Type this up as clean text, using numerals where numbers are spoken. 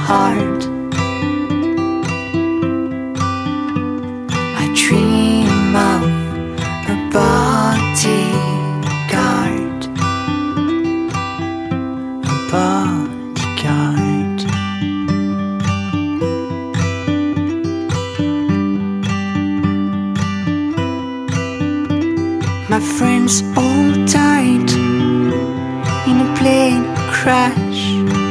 heart. I dream of a bodyguard, a bodyguard. My friends all died in a plane crash.